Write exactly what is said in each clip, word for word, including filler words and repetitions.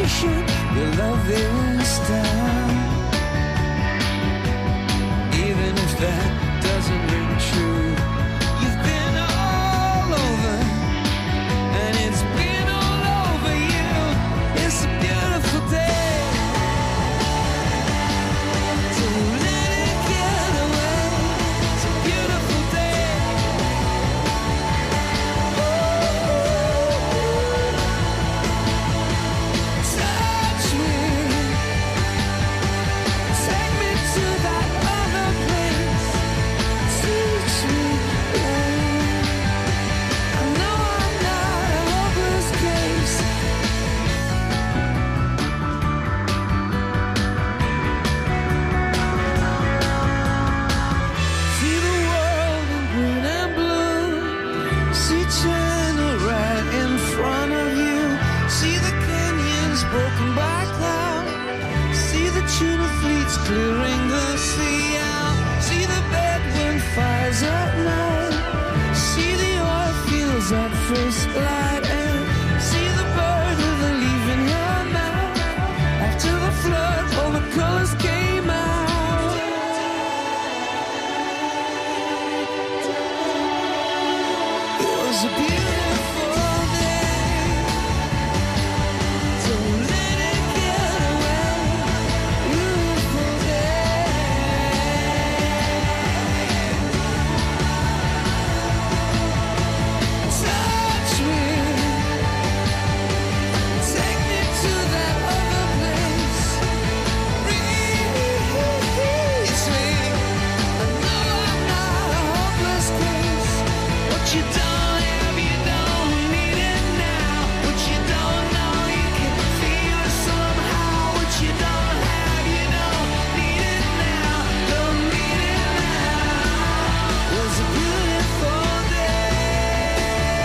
station, your love is down. Even if that doesn't ring true, you've been all over, and it's been all over you. It's a beautiful day to let it get away. It's a beautiful day. Touch me, take me to that other place. Teach me, babe. I know I'm not a hopeless case. See the world in green and blue. See China right in front of you. See the canyons broken by cloud. See the tuna fleets clearing the sea out. See the bedroom fires at night. See the oil fields at first light. And see the bird with a leaf in her mouth. After the flood, all the colors came out. It was a beautiful day. Don't let it get away. Beautiful day. Touch me. Take me to that other place. Release me. I know I'm not a hopeless case. What you don't have, you don't need it now. What you don't know, you can feel it somehow. What you don't have, you don't need it now. Don't need it now. It was a beautiful day.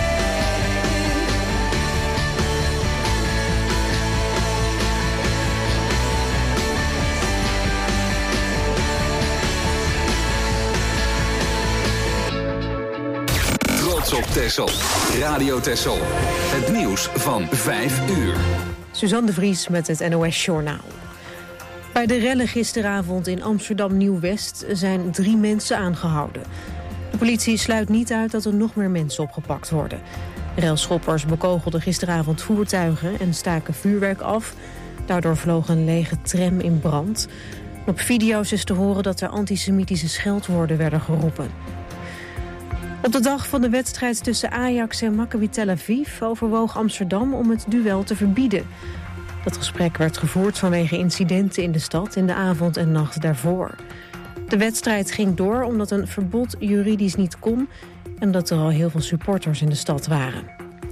Trots op Texel. Radio Texel. Het nieuws van vijf uur. Suzanne de Vries met het N O S-journaal. Bij de rellen gisteravond in Amsterdam-Nieuw-West zijn drie mensen aangehouden. De politie sluit niet uit dat er nog meer mensen opgepakt worden. Relschoppers bekogelden gisteravond voertuigen en staken vuurwerk af. Daardoor vloog een lege tram in brand. Op video's is te horen dat er antisemitische scheldwoorden werden geroepen. Op de dag van de wedstrijd tussen Ajax en Maccabi Tel Aviv overwoog Amsterdam om het duel te verbieden. Dat gesprek werd gevoerd vanwege incidenten in de stad in de avond en nacht daarvoor. De wedstrijd ging door omdat een verbod juridisch niet kon en dat er al heel veel supporters in de stad waren.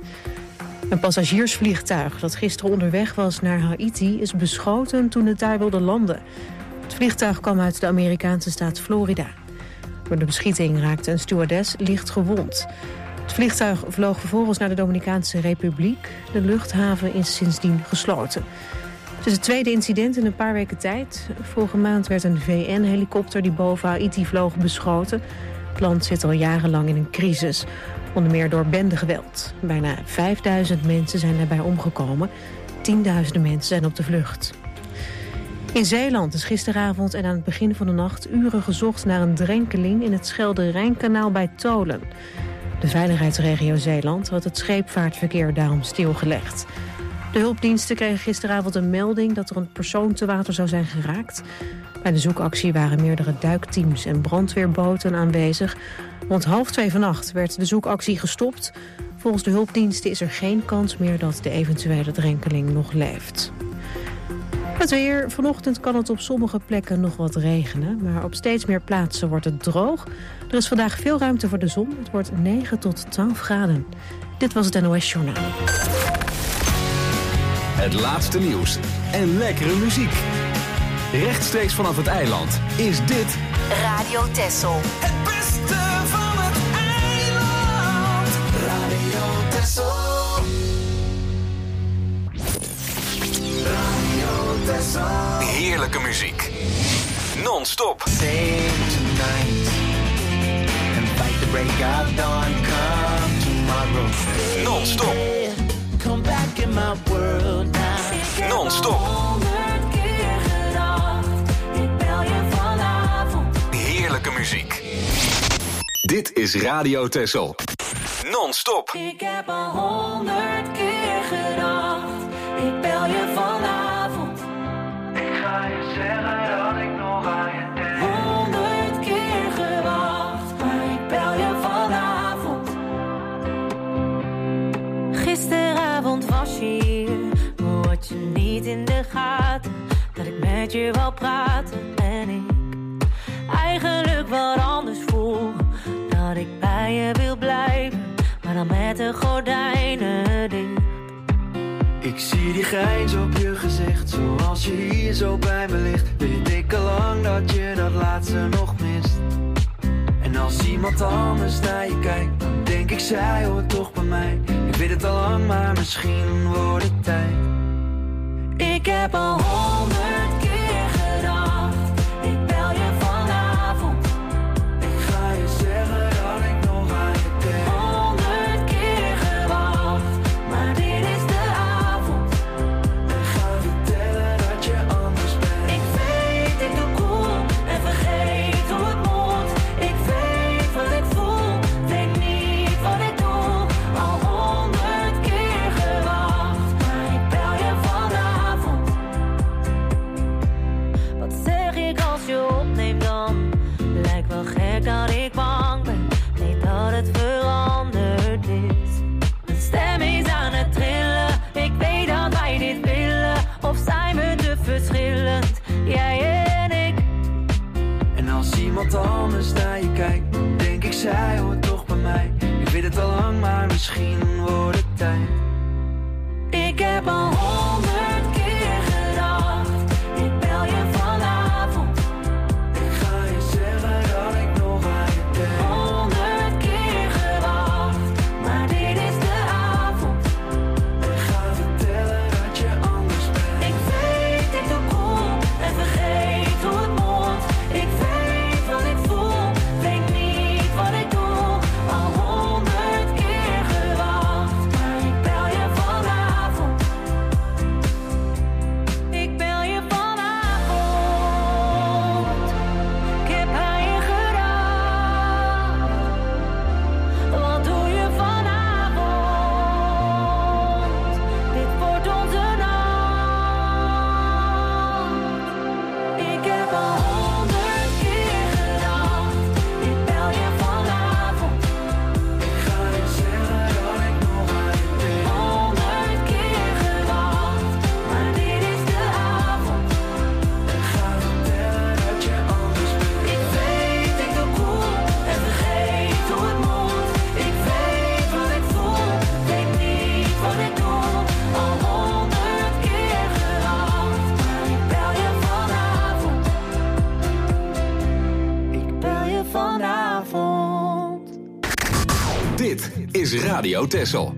Een passagiersvliegtuig dat gisteren onderweg was naar Haiti is beschoten toen het daar wilde landen. Het vliegtuig kwam uit de Amerikaanse staat Florida. Door de beschieting raakte een stewardess licht gewond. Het vliegtuig vloog vervolgens naar de Dominicaanse Republiek. De luchthaven is sindsdien gesloten. Het is het tweede incident in een paar weken tijd. Vorige maand werd een V N-helikopter die boven Haiti vloog beschoten. Het land zit al jarenlang in een crisis. Onder meer door bendegeweld. Bijna vijfduizend mensen zijn daarbij omgekomen. Tienduizenden mensen zijn op de vlucht. In Zeeland is gisteravond en aan het begin van de nacht uren gezocht naar een drenkeling in het Schelde-Rijnkanaal bij Tolen. De veiligheidsregio Zeeland had het scheepvaartverkeer daarom stilgelegd. De hulpdiensten kregen gisteravond een melding dat er een persoon te water zou zijn geraakt. Bij de zoekactie waren meerdere duikteams en brandweerboten aanwezig. Rond half twee vannacht werd de zoekactie gestopt. Volgens de hulpdiensten is er geen kans meer dat de eventuele drenkeling nog leeft. Het weer. Vanochtend kan het op sommige plekken nog wat regenen, maar op steeds meer plaatsen wordt het droog. Er is vandaag veel ruimte voor de zon. Het wordt negen tot twaalf graden. Dit was het N O S-journaal. Het laatste nieuws en lekkere muziek. Rechtstreeks vanaf het eiland is dit Radio Texel. Het beste van het eiland. Radio Texel. Radio Texel. heerlijke muziek. Non-stop. Sing tonight and fight the break of dawn. Come tomorrow. Non-stop. Come back in my world now. Non-stop. Non-stop. Honderd keer gedacht, ik bel je vanavond. Heerlijke muziek. Dit is Radio Texel. Non-stop. Ik heb al honderd keer gedacht, ik bel je vanavond. Ik ga je zeggen dat ik nog aan je denk. Honderd keer gewacht, maar ik bel je vanavond. Gisteravond was je hier, maar had je niet in de gaten dat ik met je wou praten en ik eigenlijk wat anders voel. Dat ik bij je wil blijven, maar dan met de gordijnen dicht. Ik zie die grijns op je gezicht, zoals je hier zo bij me ligt. Weet ik al lang dat je dat laatste nog mist. En als iemand anders naar je kijkt, dan denk ik zij hoort toch bij mij. Ik weet het al lang, maar misschien wordt het tijd. Ik heb al honderd keer gedacht, ik bel je vanavond. Ik ga je zeggen dat ik nog aan je denk. Honderd keer gewacht, maar dit is de avond. En ga vertellen dat je anders bent. Ik weet, ik doe cool en vergeet hoe het moet. Ik weet wat ik voel, weet niet wat ik doe. Al honderd keer gewacht, maar ik bel je vanavond. Wat zeg ik als je opneemt dan? Lijkt wel gek dat ik bang ben, weet dat het veranderd is. Mijn stem is aan het trillen, ik weet dat wij dit willen. Of zijn we te verschillend, jij en ik? En als iemand anders naar je kijkt, dan denk ik zij hoort toch bij mij. Ik weet het al lang, maar misschien wordt het tijd. Ik heb al honderd keer gedacht, ik bel je vanavond. Ik ga je zeggen dat ik nog aan je denk. Honderd keer gewacht, maar dit is de avond. En ga vertellen dat je anders bent. Ik weet, ik doe cool en vergeet hoe het moet. Ik weet wat ik voel, weet niet wat ik doe. Al honderd keer gewacht, maar ik bel je vanavond. Ik bel je vanavond. Ik heb aan je gedacht. Wat doe je vanavond? Dit wordt onze nacht. Ik heb al honderd keer gedacht, ik bel je vanavond. Ik ga je zeggen dat ik nog aan je denk. Honderd keer gewacht, maar dit is de avond. En ga vertellen dat je anders bent. Ik weet, ik doe cool en vergeet hoe het moet. Ik weet wat ik voel, weet niet wat ik doe. Al honderd keer gewacht, maar ik bel je vanavond. Ik bel je vanavond. Dit is Radio Texel.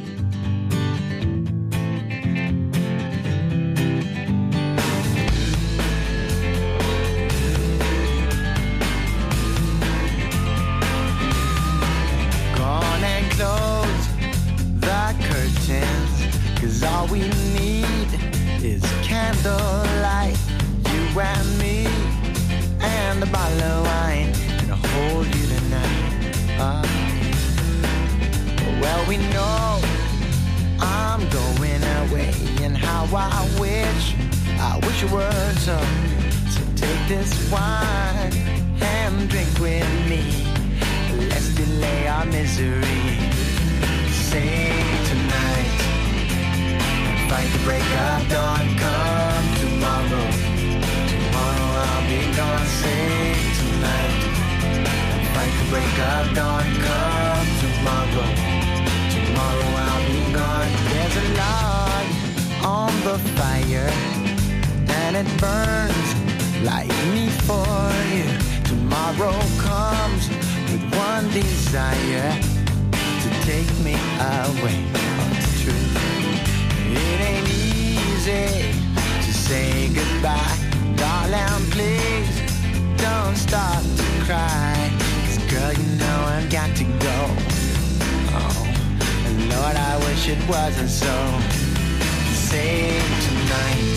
Gone and close the curtains, 'cause all we need is candlelight. You and me and a bottle of wine, gonna hold you tonight. Ah. Well, we know I'm going away, and how I wish, I wish it were so. So take this wine and drink with me. Let's delay our misery. Sing tonight and fight the break of dawn. Come tomorrow, tomorrow I'll be gone. Sing tonight and fight the break of dawn. Come tomorrow, tomorrow I'll be gone. There's a log on the fire and it burns like me for you. Tomorrow comes with one desire, to take me away. Oh, it's true. It ain't easy to say goodbye. Darling, please don't start to cry. 'Cause girl, you know I've got to go. Oh, and Lord, I wish it wasn't so. Sing tonight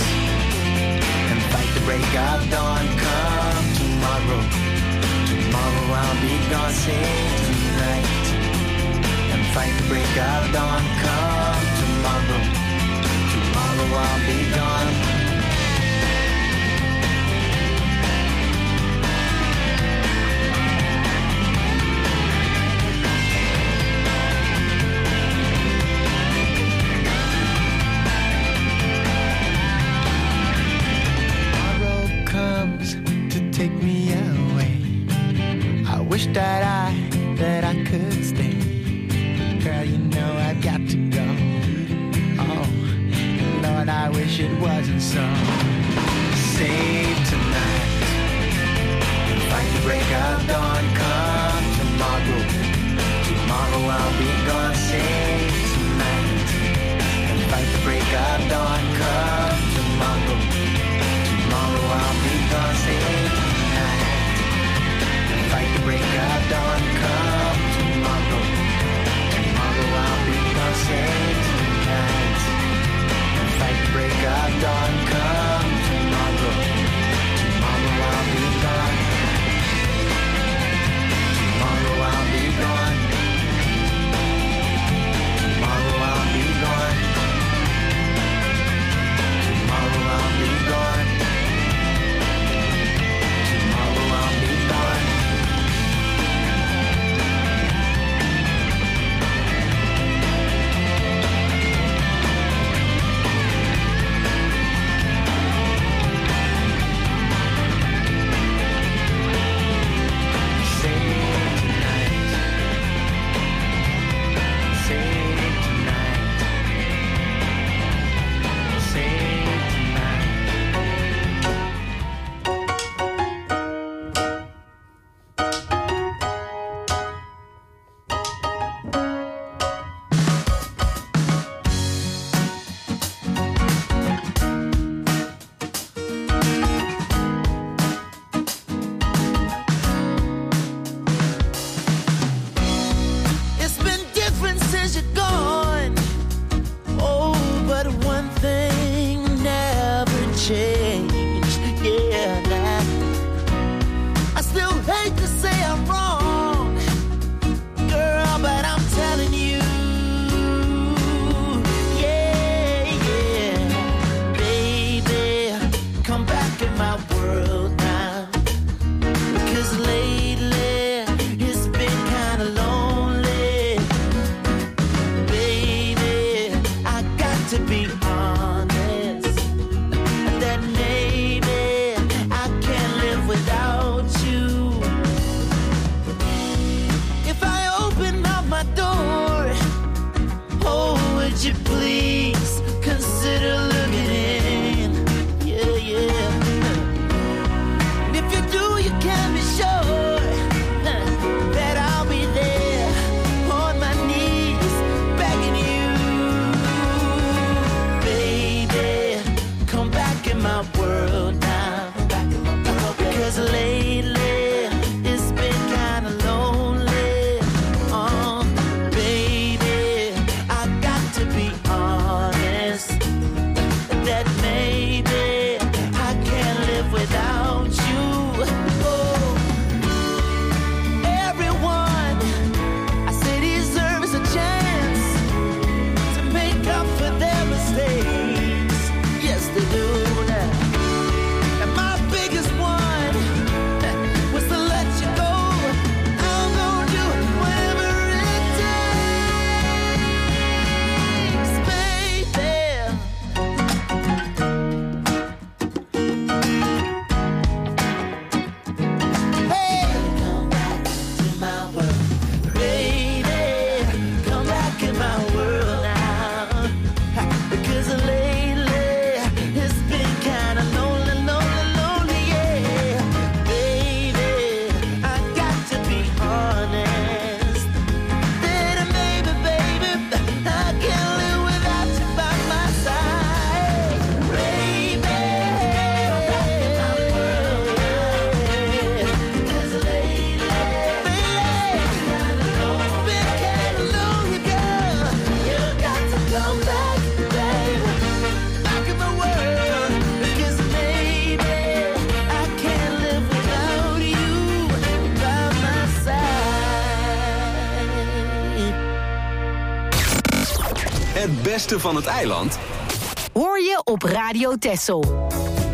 tomorrow. Tomorrow I'll be gone, sing tonight and fight the break of dawn. Come tomorrow, tomorrow I'll be gone. Wish that I, that I could stay. Girl, you know I've got to go. Oh, Lord, I wish it wasn't so. Save tonight and fight the break of dawn. Come tomorrow, tomorrow I'll be gone. Save tonight and fight the break of dawn. Come tomorrow, tomorrow I'll be gone. Save fight the break of dawn, come tomorrow. Tomorrow I'll be gone, save tonight. And fight the break of dawn, come tomorrow. Tomorrow I'll be gone. Tomorrow I'll be gone. Tomorrow I'll be gone. Tomorrow I'll be gone. Tomorrow I'll be gone. Het beste van het eiland hoor je op Radio Texel.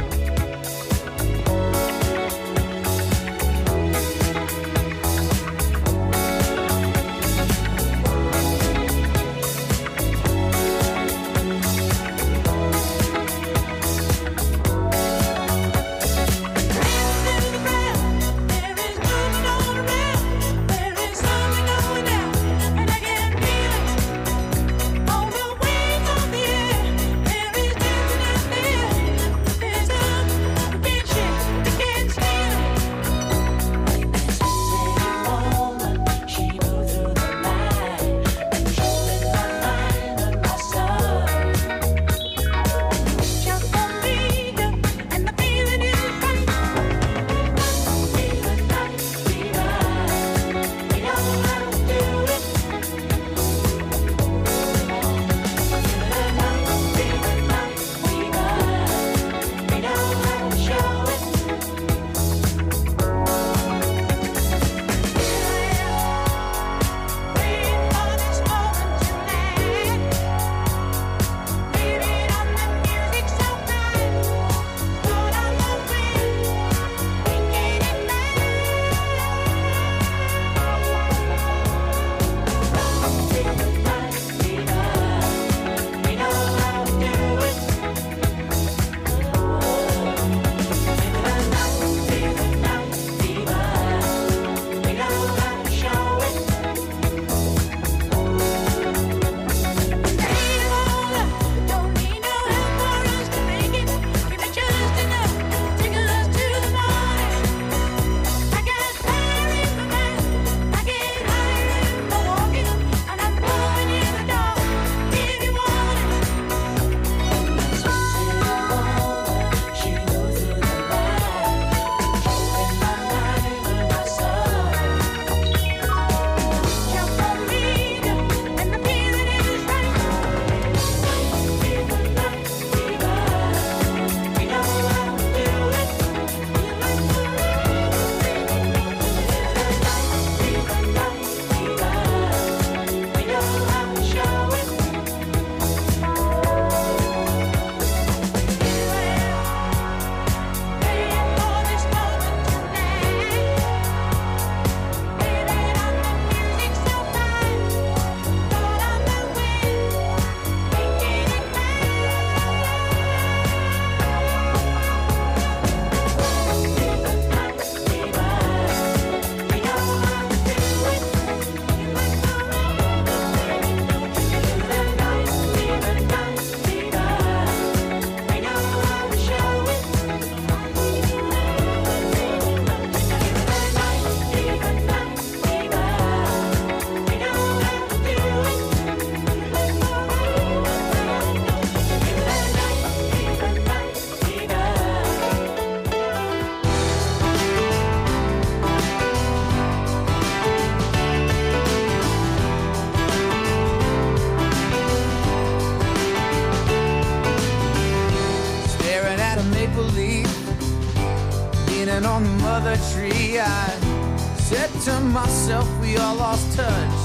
on the mother tree. I said to myself, we all lost touch.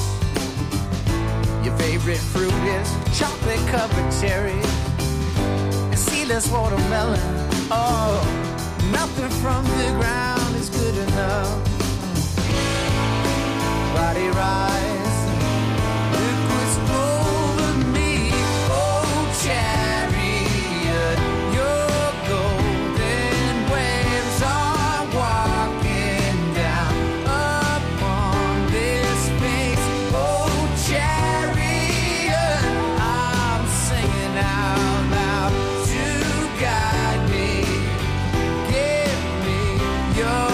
Your favorite fruit is chocolate covered cherries and seedless watermelon. Oh, nothing from the ground is good enough. Body rise, liquids over me. Oh, chariot, your golden waves are walking down upon this space. Oh, chariot, I'm singing out loud to guide me. Give me your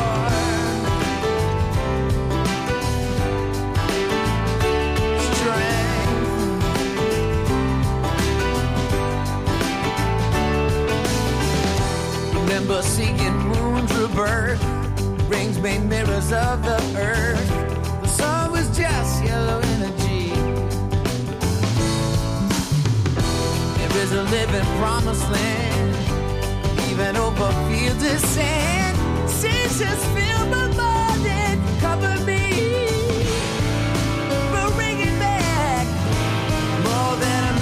remember seeing moons rebirth, rings made mirrors of the earth. The sun was just yellow energy. There is a living promised land, even over fields of sand. Seasons fill my mind and cover me, but bring it back more than a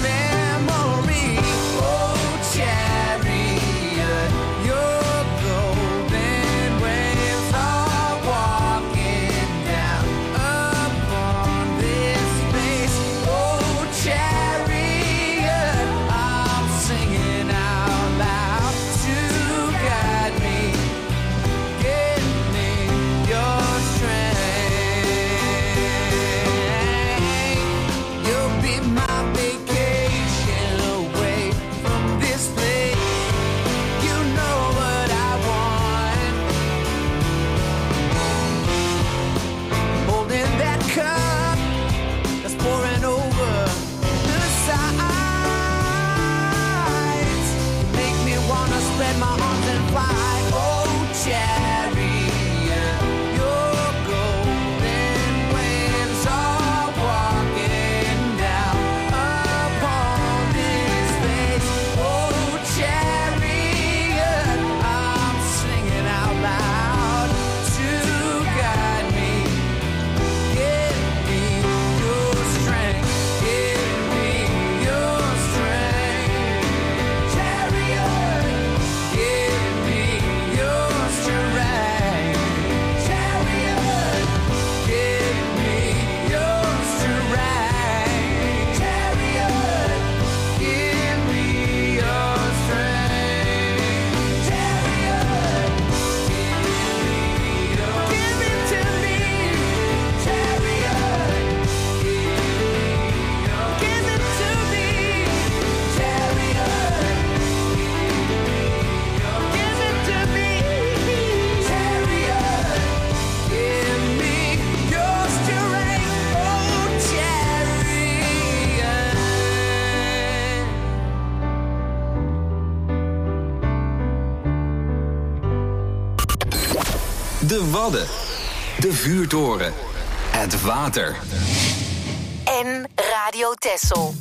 De Wadden. De vuurtoren. Het water. En Radio Texel.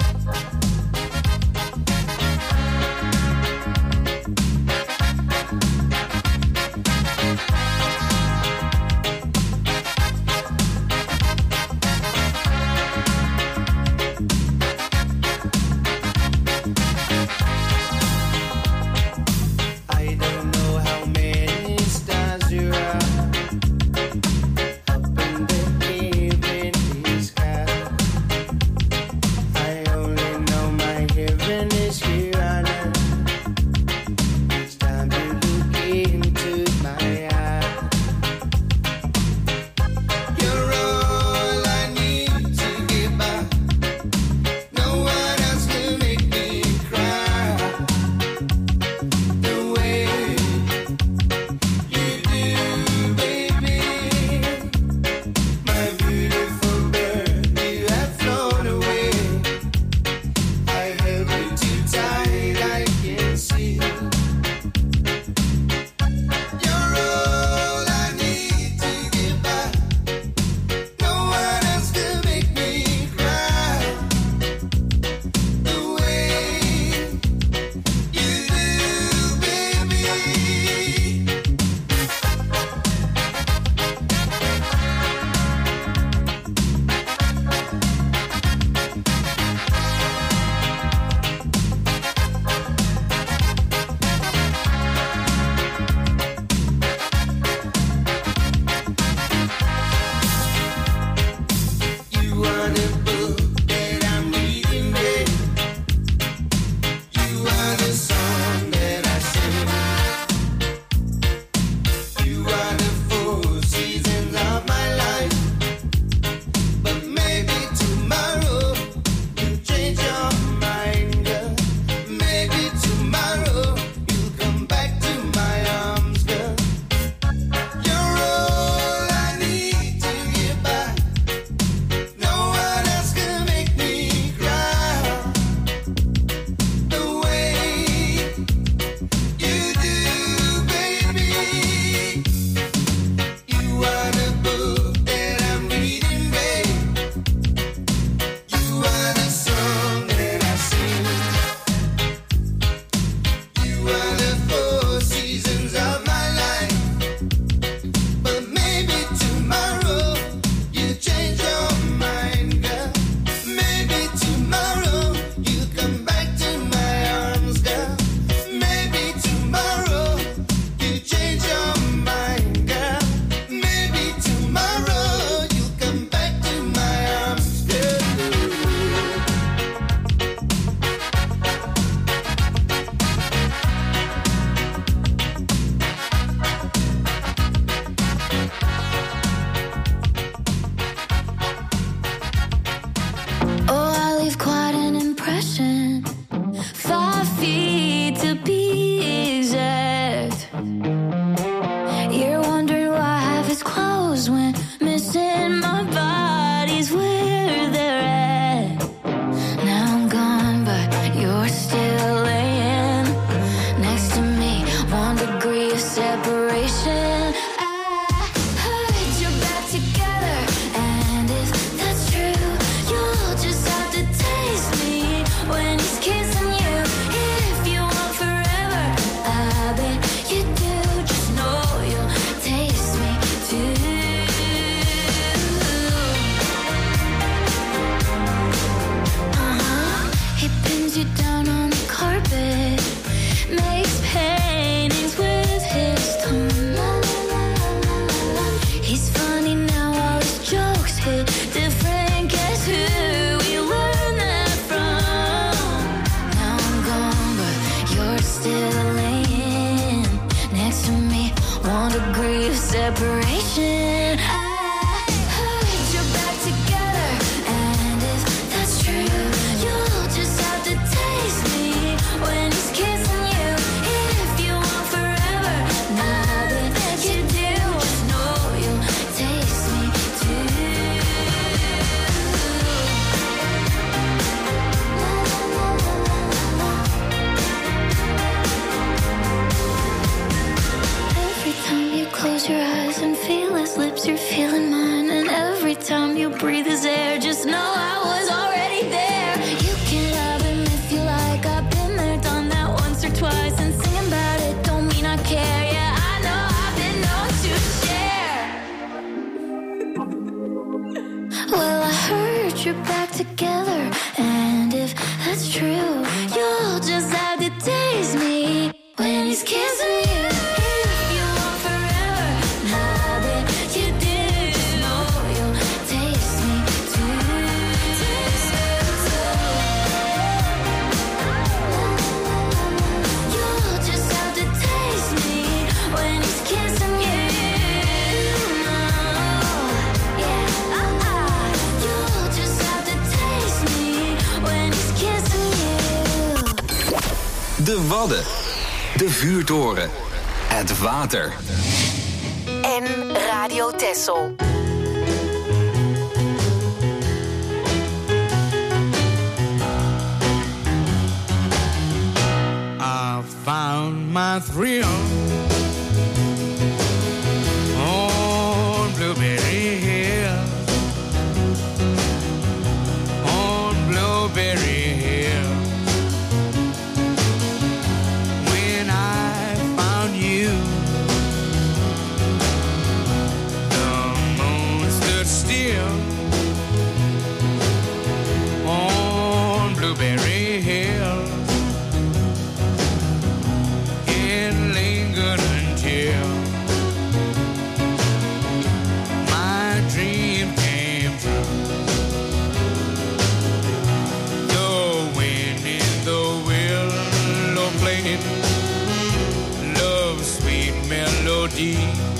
separation. I put you back together, and if that's true, you'll just have to taste me when he's kissing you. If you want forever, I bet you do. Just know you'll taste me too. Every time you close your eyes, he's kissing you. If you want forever, now that you do, know you'll taste me too. Taste me too. You'll just have to taste me when he's kissing you. Yeah, uh-uh. You'll just have to taste me when he's kissing you. De Wadden. De vuurtoren. Het water. En Radio Texel. I found my thrill on Blueberry Hill, on Blueberry Hill. When I found you, the moon stood still on Blueberry Hill. It lingered until my dream came true. The wind in the willow played love's sweet melody,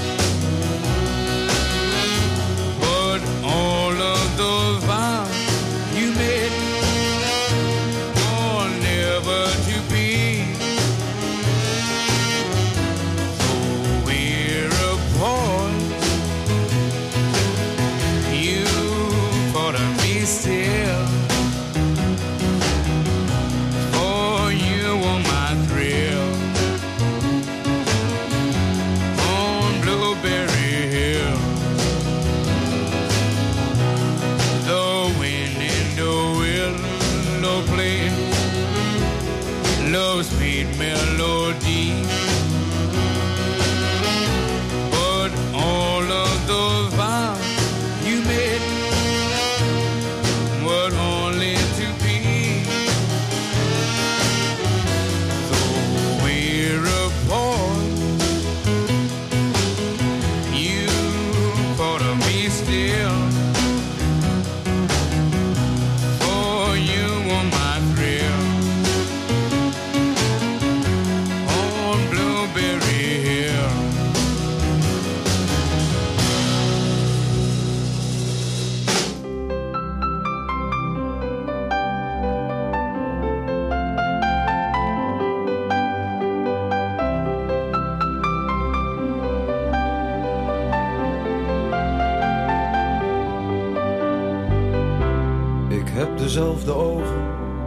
but all of those vows you made were never to be. We're apart. You thought of me still. For you were my thrill. On Blueberry Hill. The wind in the willow played love's sweet melody. But all of those vows you made were only to be. Though we're apart, you thought of me still. For you were my thrill. On Blueberry Hill. Ik heb dezelfde ogen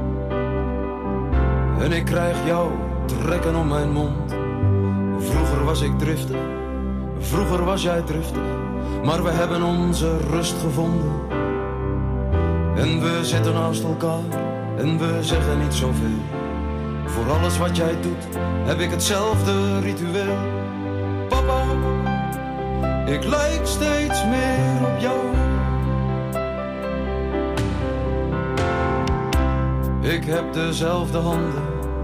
en ik krijg jou trekken om mijn mond. Vroeger was ik driftig, vroeger was jij driftig, maar we hebben onze rust gevonden. En we zitten naast elkaar en we zeggen niet zoveel. Voor alles wat jij doet heb ik hetzelfde ritueel. Papa, ik lijk steeds meer op jou. Ik heb dezelfde handen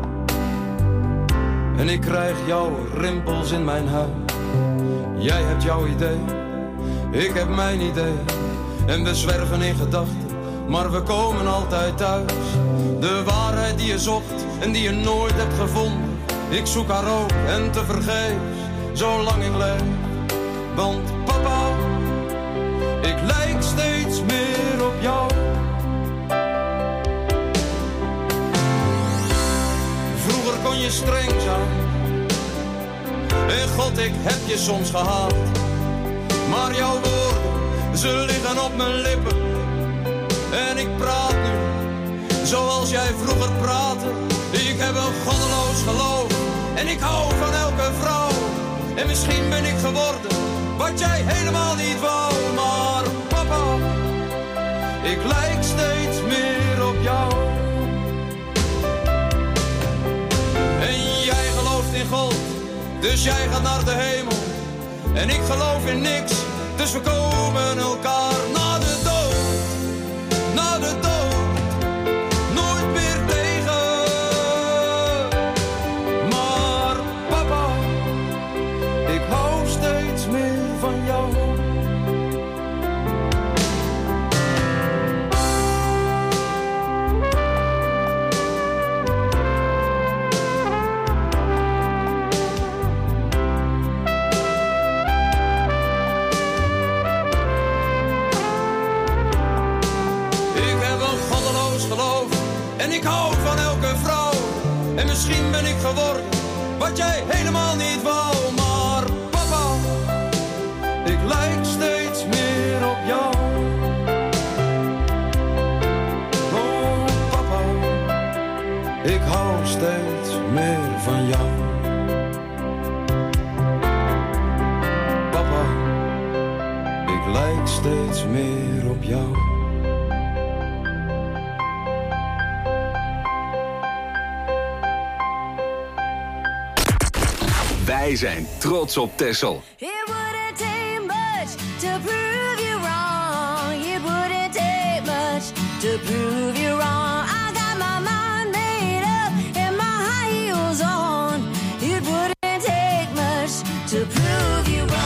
en ik krijg jouw rimpels in mijn huid. Jij hebt jouw idee, ik heb mijn idee. En we zwerven in gedachten, maar we komen altijd thuis. De waarheid die je zocht en die je nooit hebt gevonden. Ik zoek haar ook en tevergeefs, zolang ik leef. Want papa, ik lijk steeds meer op jou. Vroeger kon je streng zijn en God, ik heb je soms gehaat. Maar jouw woorden, ze liggen op mijn lippen. En ik praat nu zoals jij vroeger praatte. Ik heb een goddeloos geloof en ik hou van elke vrouw. En misschien ben ik geworden wat jij helemaal niet wou. Maar papa, ik lijk steeds meer op jou. En jij gelooft in God, dus jij gaat naar de hemel. En ik geloof in niks, dus we komen elkaar na de dood. Na de dood, nooit meer tegen. Maar misschien ben ik geworden wat jij helemaal niet wou. Maar papa, ik lijk steeds meer op jou. Oh papa, ik hou steeds meer van jou. Papa, ik lijk steeds meer op jou. Wij zijn trots op Texel. It wouldn't take much to prove you wrong. It wouldn't take much to prove you wrong. I got my mind made up and my high heels on. It wouldn't take much to prove you wrong.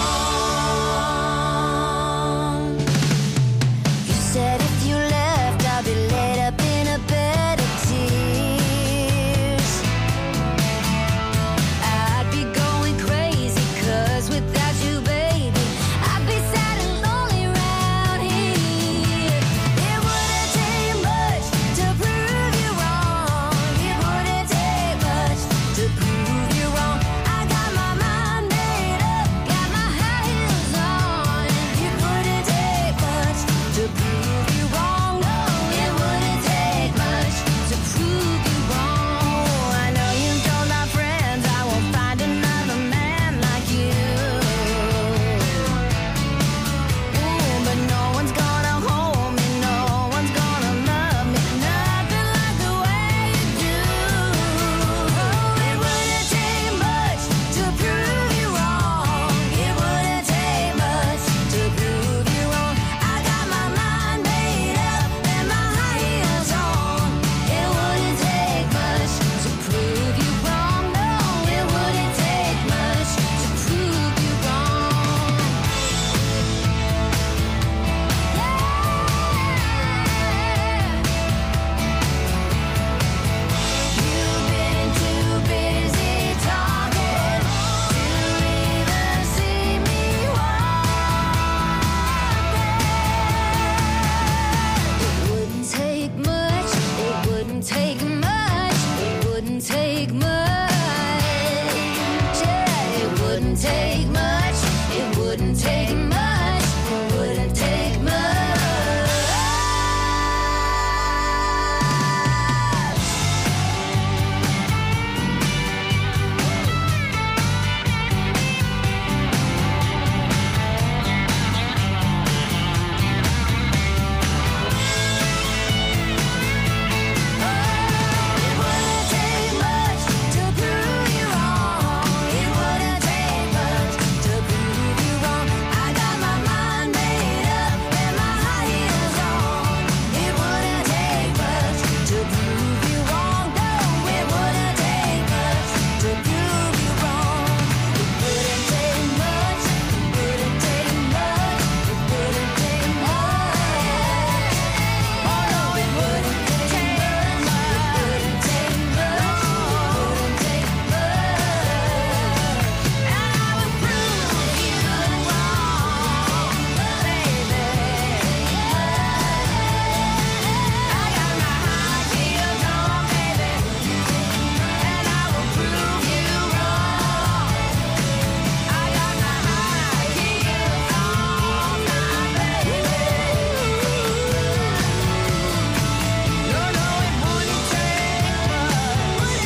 You said if you left, I'd be laid up in a bed of tears. I'd be going crazy, 'cause without you, baby, I'd be sad and lonely round here. It wouldn't take much to prove you wrong. It wouldn't take much to prove you wrong. I got my mind made up, got my high heels on. It wouldn't take much to prove you wrong. No, it wouldn't take much to prove you wrong. I know you told my friends I won't find another man like you. Ooh, but no one's gonna hold me, no one's gonna love me, nothing like the way you do. Oh, it wouldn't take much to prove you wrong. It wouldn't take much to prove you wrong. I got my mind made up and my high heels on. It wouldn't take much to prove you wrong. No, it wouldn't take much to prove you wrong. You've been too busy talking to even see me walking. It wouldn't take much, it wouldn't take much, it wouldn't take much. Yeah, it wouldn't take much, it wouldn't take much, it wouldn't take much. It wouldn't take much to prove you wrong. It wouldn't take much to prove you wrong. I got my mind made up and my high heels on. It wouldn't take much to prove you wrong. No, it wouldn't take much to prove you wrong. It wouldn't take much. It wouldn't take much. It wouldn't take much. Oh no, it wouldn't take much. It wouldn't take much. It wouldn't take much. And I would prove you wrong, baby. I got my high heels on, baby, and I will prove you wrong. I got my high heels on, baby. No, no, it wouldn't take much.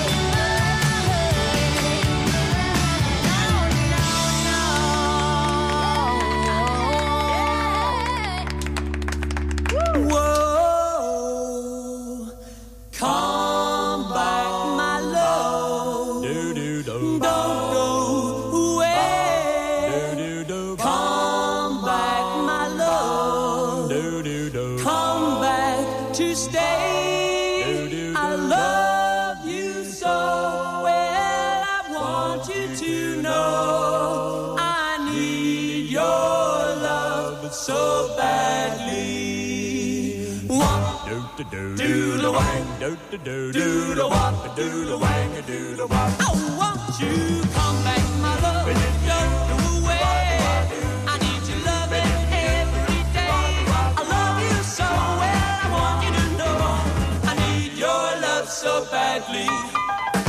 Whoa, come back, my love. Don't go away. Come back, my love. Come back to stay. I love you so well. I want you to know I need your love so badly. One, do the wang, do the wop, do the wang, do the wop. Oh, won't you come back, my love? Don't go away. I need your loving every day. I love you so well. I want you to know I need your love so badly.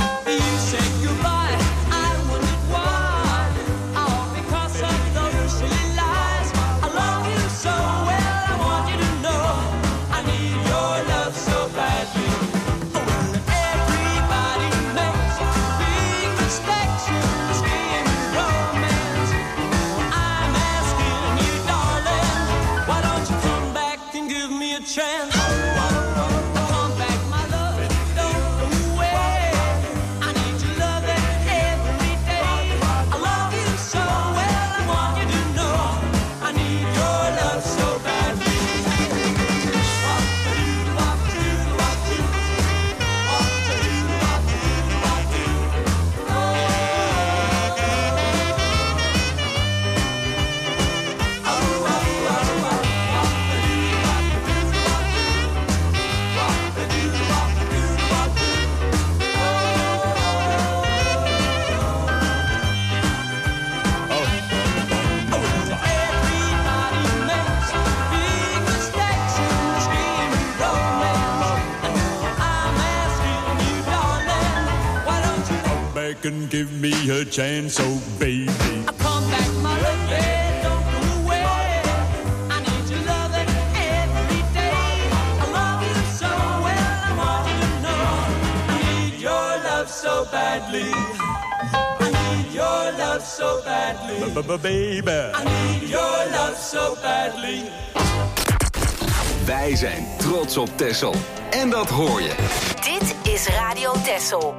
and give me a chance, oh baby. I come back, my love, don't go away. I need your loving every day. I love you so well, I want you to know. I need your love so badly. I need your love so badly. Baby. I need your love so badly. Wij zijn trots op Texel. En dat hoor je. Dit is Radio Texel.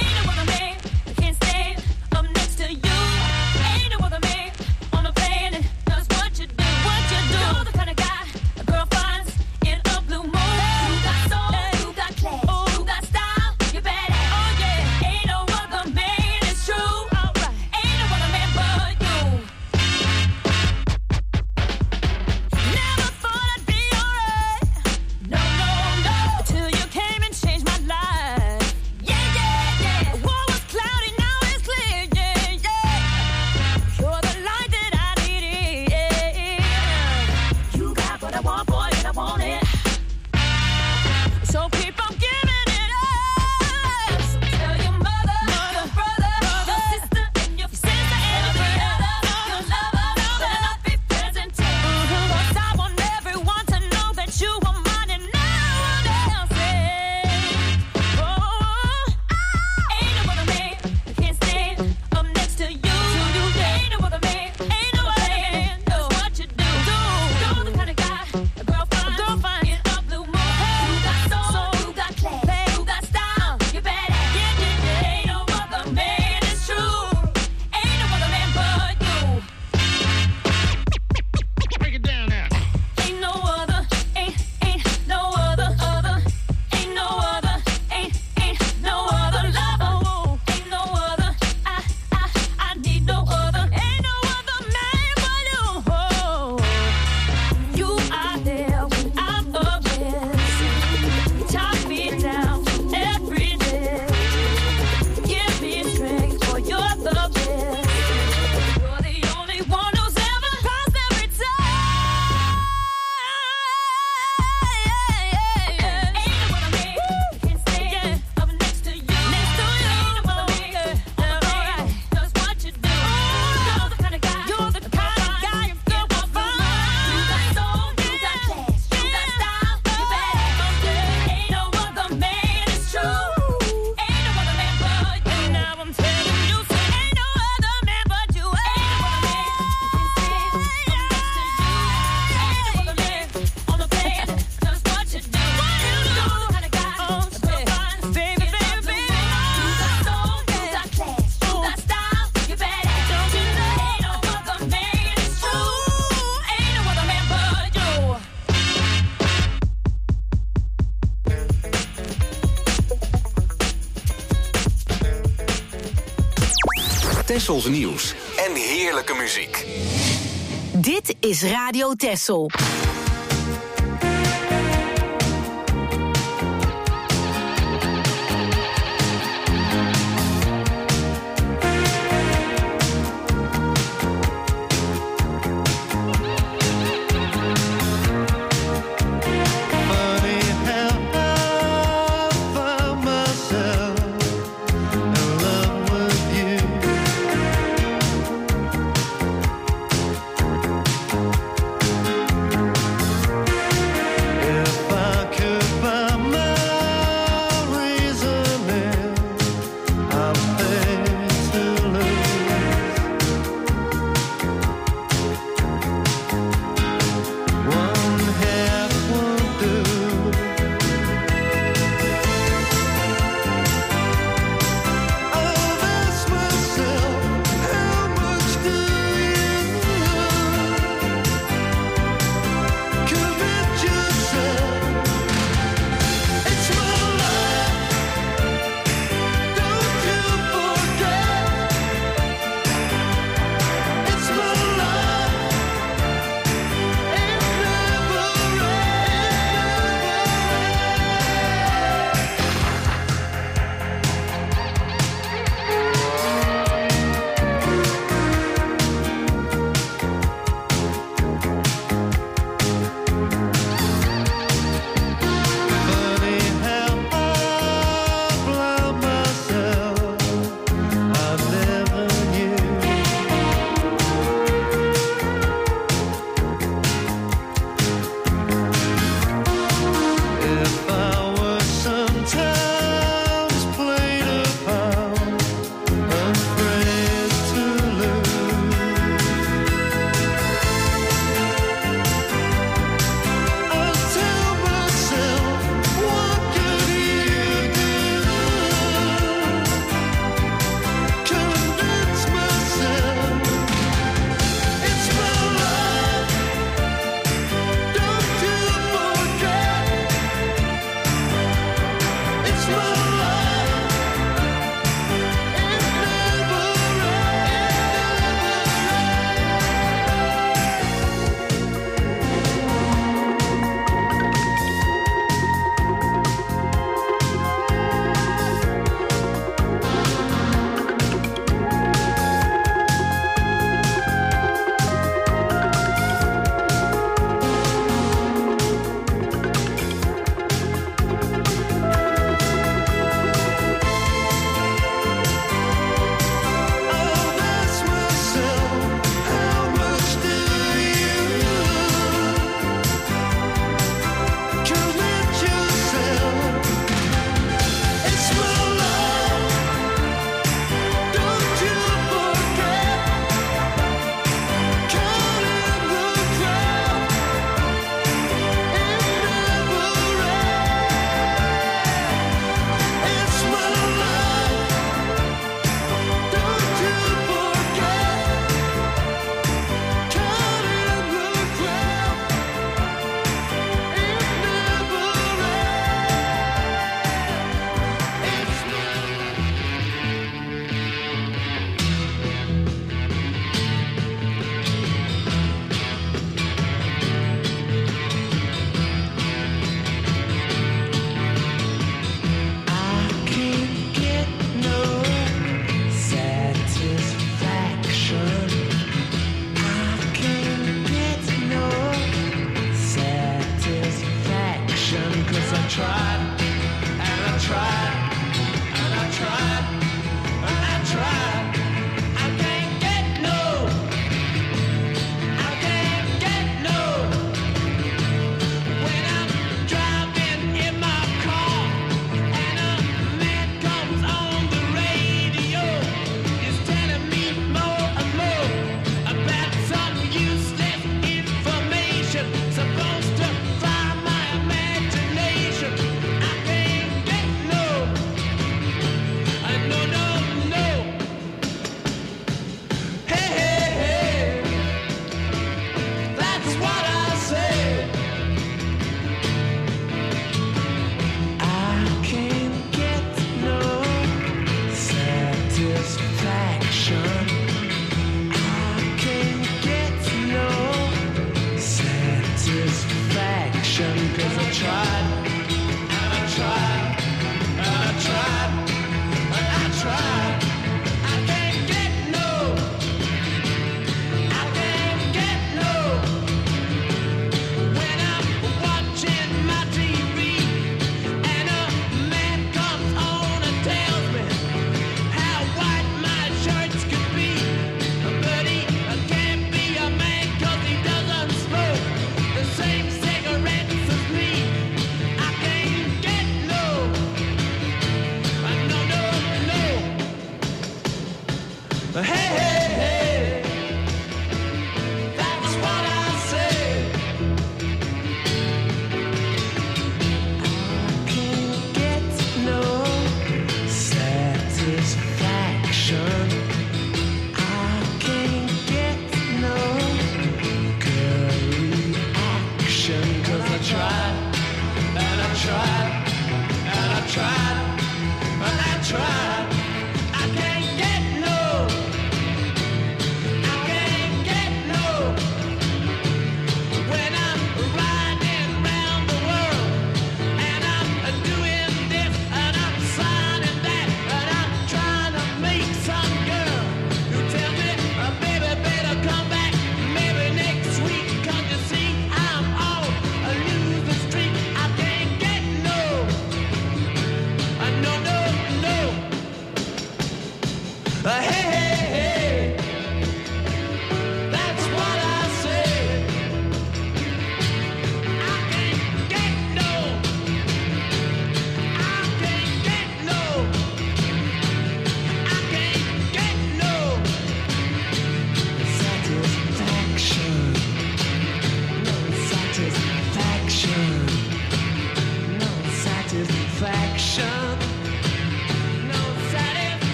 Ain't no other man on the planet Tessels nieuws en heerlijke muziek. Dit is Radio Tessel. Myself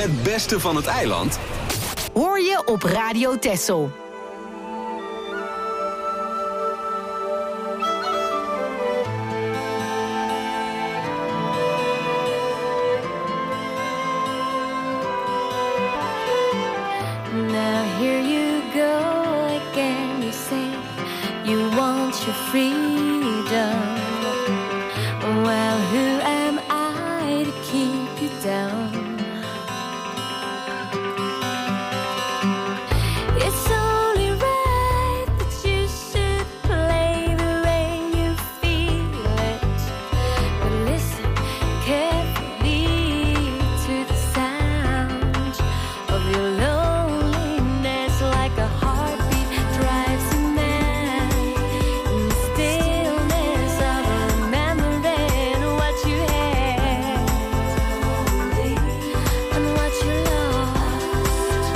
Het beste van het eiland hoor je op Radio Texel. Now here you go again, you say you want your freedom. Well, who am I to keep you down? It's only right that you should play the way you feel it. But listen carefully to the sound of your loneliness, like a heartbeat drives you mad. In the stillness of remembering what you had and what you lost.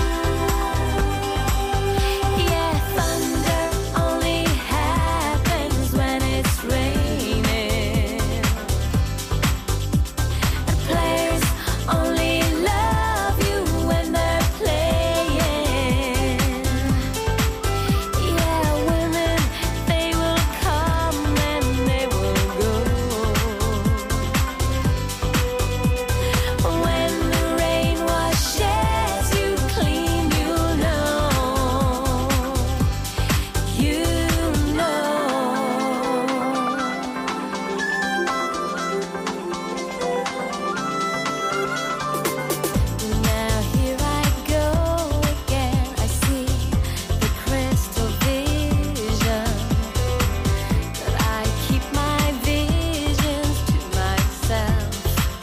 Yeah, thunder only happens when it's raining. And players only love you when they're playing. Yeah, women, they will come and they will go. When the rain washes you clean, you know, you know. Now here I go again, I see the crystal vision, but I keep my visions to myself.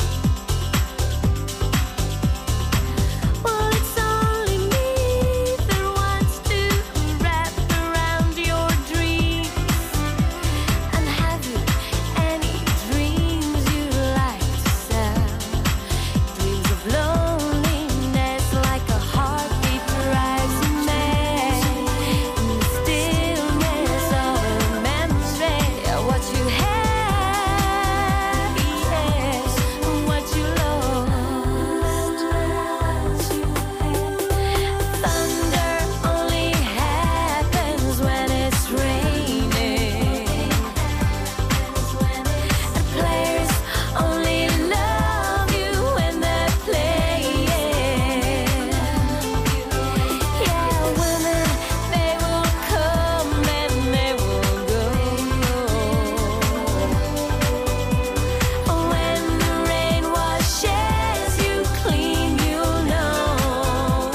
Well, it's only me that wants to wrap around your dreams. And have you any dreams you'd like to sell? Dreams of loneliness, like a heartbeat drives you mad. In the stillness of remembering what you had, yes, and what you lost. Thunder only happens when it's raining. And players only love you when they're playing. Yeah, women, they will come and they will go. When the rain washes you clean, you know.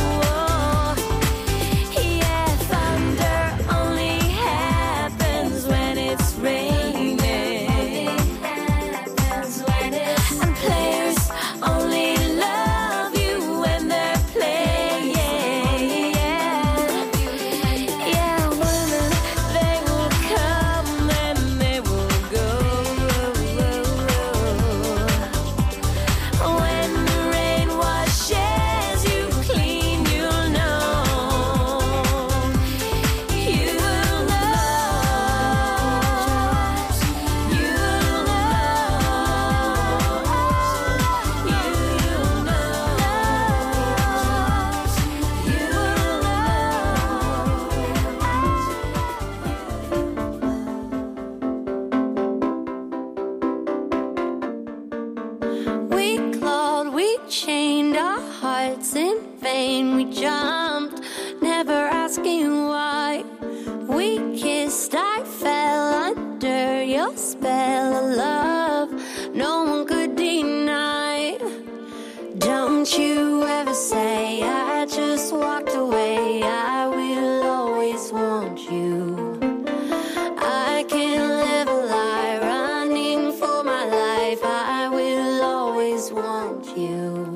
Yeah, thunder only happens when it's raining. And players only love you when they're playing. Yeah, women, they will come and they will go. When the rain washes you clean, you'll know, you'll know, you'll We clawed, we chained our hearts in vain. We jumped, never asking why. We kissed, I fell under your spell of love. No one could deny. Don't you ever say I just walked away. I will always want you. I can't live a lie running for my life. I will always want you.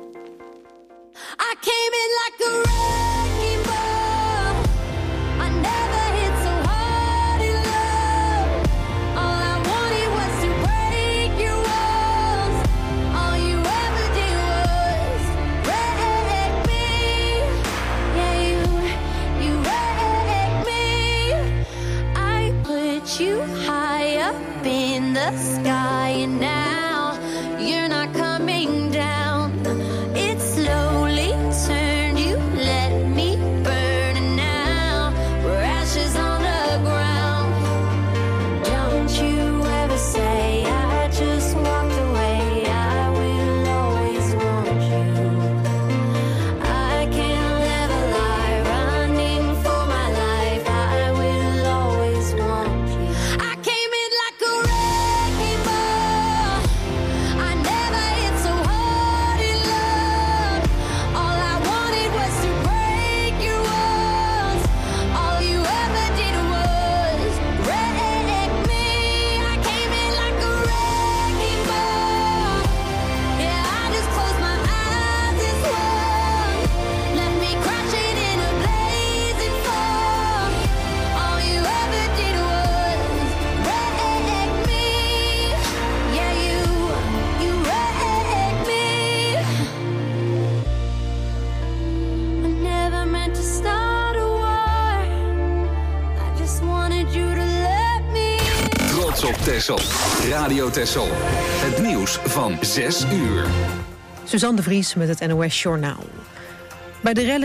I came in like a wrecking ball. I never hit so hard in love. All I wanted was to break Texel. Radio Texel. Het nieuws van zes uur. Suzanne de Vries met het N O S Journaal. Bij de rellen